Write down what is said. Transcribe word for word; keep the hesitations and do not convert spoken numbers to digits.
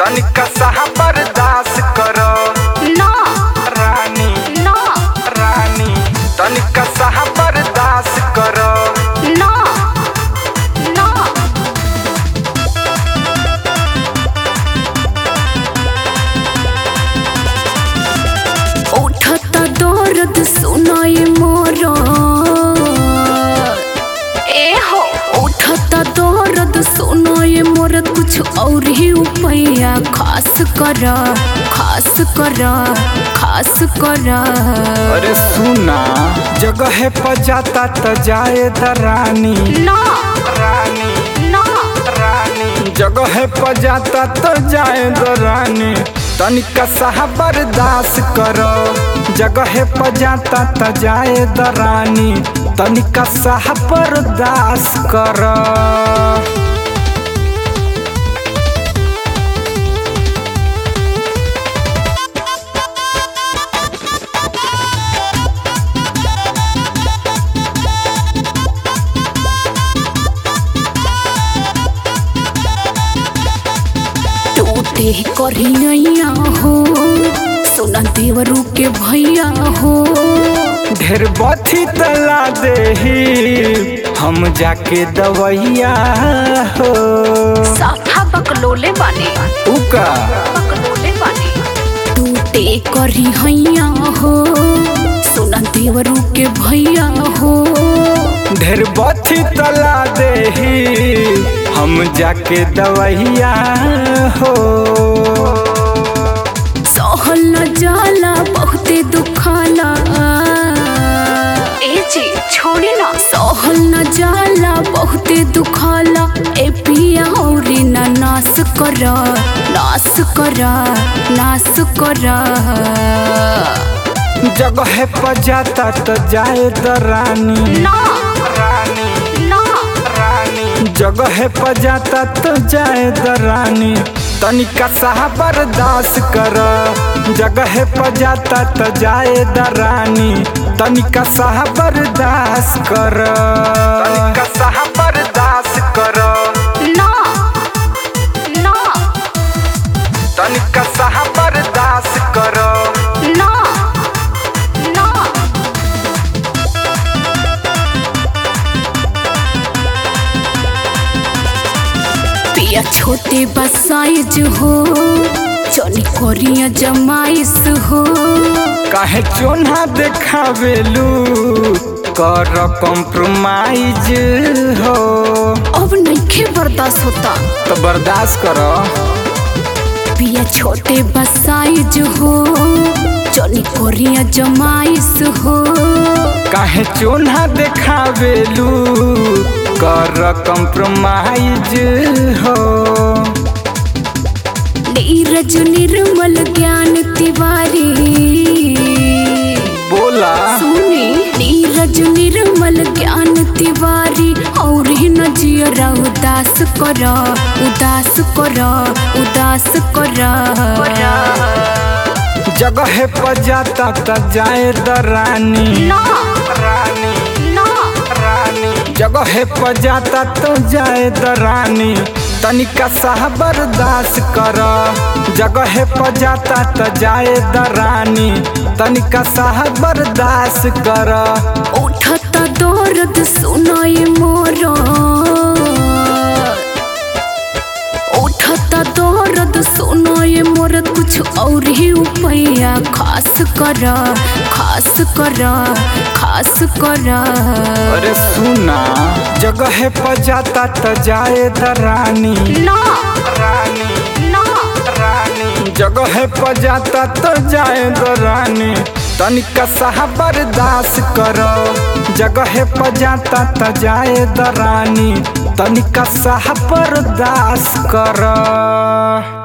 तनिका सा बर्दाश्त करो ना रानी ना रानी तनिका सा बर्दाश्त करो ना ना उठता दर्द सुनाई मोरा ए हो उठता दर्द सुनाई मोरा कुछ और ही उपाया खास करा खास करा खास करा। अरे सुना जगह पर जाता त जाए द रानी ना रानी ना रानी जगह पर जाता त जाए द रानी तनिका सा बर्दाश्त करो जगह पर जाता त जाए द रानी तनिका सा बर्दाश्त करो। टूटे करिया हो सुना देवरू के भैया हो ढेर बथी तला देही हम जाके दवैया हो साफा बकलोले बानी उका बकलोले बानी टूटे करिया हो सुना देवरू के भैया हो ढेर बथी तला देही हम जाके दवैया हो सहल न जाला बहुते दुखाला ए जी छोड़ी ना सहल न जाला बहुते दुखाला ए पिया औरी ना नाश करा नाश करा नाश करा। जगह पर जाता तो जाए द रानी ना रानी ना रानी जगह पर जाता तो जाए द रानी तनिका सा बर्दाश्त कर जगह पर जाता तो जाए द रानी तनिका सा बर्दाश्त कर तनिका सा बर्दाश्त कर ना ना तनिका सा बर्दाश्त कर ना ना पिया छोटे बसाइज हो चनी कोरिया जमाइस हो काहे चोन्हा देखावेलू कर कॉम्प्रोमाइज हो अब नइखे बर्दाश्त होता तो बर्दाश्त करो पिया छोटे बसाइज हो चनी कोरिया जमाइस हो काहे चोन्हा देखावेलू कर कॉम्प्रोमाइज हो नीरज निर्मल ज्ञान तिवारी बोला सुनी नीरज निर्मल ज्ञान तिवारी और ही न जियरा उदास करा उदास करा उदास करा। जगह पर जाता त जाए द रानी ना रानी ना रानी जगह पर जाता तो जाए द रानी तनिका सा बर्दाश्त कर जगह पर जाता तो जाए द रानी तनिका सा बर्दाश्त कर। उठता दर्द सुनाई मोरा उठता दर्द सुनाई मोरा कुछ और ही उपाया खास करा खास करा खास करा। अरे सुना जगह पर जाता तो जाए द रानी ना रानी ना रानी जगह पर जाता तो जाए द रानी तनिका सा बर्दाश्त करो जगह पर जाता तो जाए द रानी तनिका सा बर्दाश्त करो।